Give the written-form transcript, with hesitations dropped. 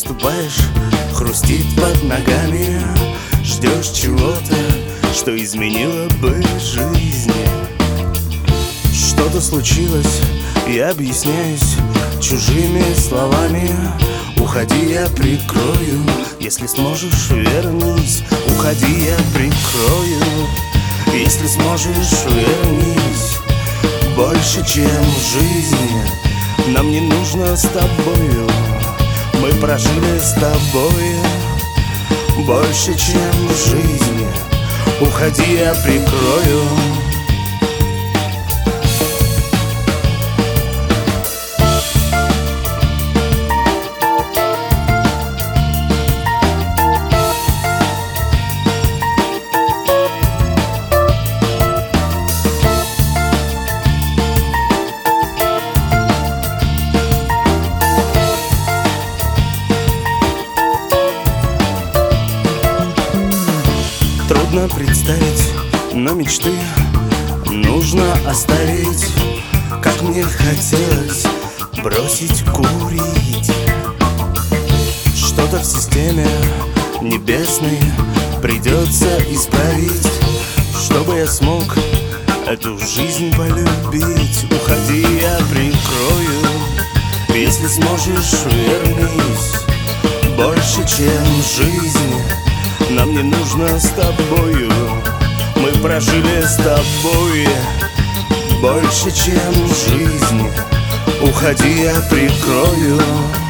ступаешь, хрустит под ногами. Ждешь чего-то, что изменило бы жизнь. Что-то случилось, я объясняюсь чужими словами. Уходи, я прикрою, если сможешь, вернись. Уходи, я прикрою, если сможешь, вернись. Больше, чем в жизни, нам не нужно с тобою. Мы прожили с тобой больше, чем в жизни. Уходи, я прикрою. Трудно представить, но мечты нужно оставить. Как мне хотелось бросить курить. Что-то в системе небесной придется исправить, чтобы я смог эту жизнь полюбить. Уходи, я прикрою, если сможешь, вернись. Больше, чем в жизни, нам не нужно с тобою. Мы прожили с тобой больше, чем в жизни. Уходи, я прикрою.